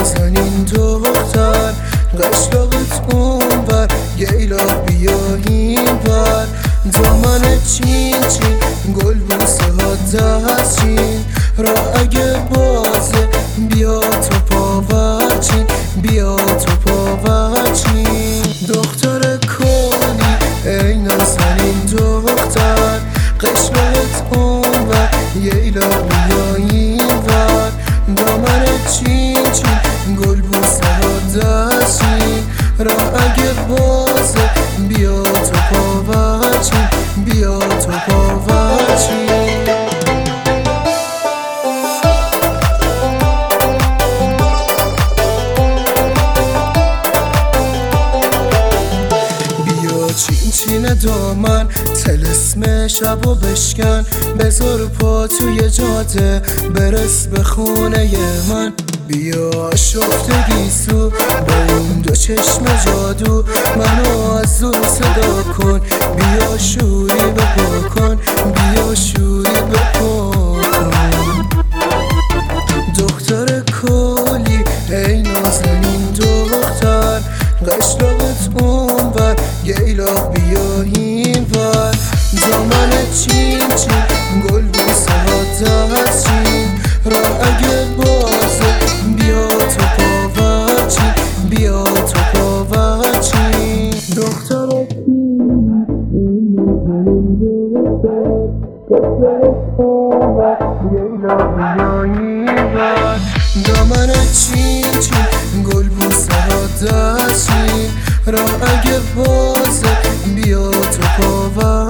نازنین دختر قشلاقت اونور گیلا بیا اینور دامن چین چین گل بوسه ها دستچین را اگه بازه بیا تو پاورچین بیا تو پاورچین دختر کلی ای نازنین دختر قشلاقت اونور گیلا بیا اینور دامن چین چین گل بوسه ها دستچین را اگه بازه بیا تو پاورچین بیا تو پاورچین بیا چین چین دامن طلسم شبو بشکن بذار پا توی جاده برس به خونه من بیا شفت گیسو با اون دو چشم جادو منو از دور صدا کن بیا شوری بپا کن بیا شوری بپا کن دختر کلی ای نازنین دختر قشلاقت اونور گیلا بیا اینور دامن چین چین گل بوسه ها دستچین را اگه بازه بیا تو پاورچین بیا تو پاورچین دختر دامن چین چین گل بوسه ها دستچین را اگه بازه بیا تو پاورچین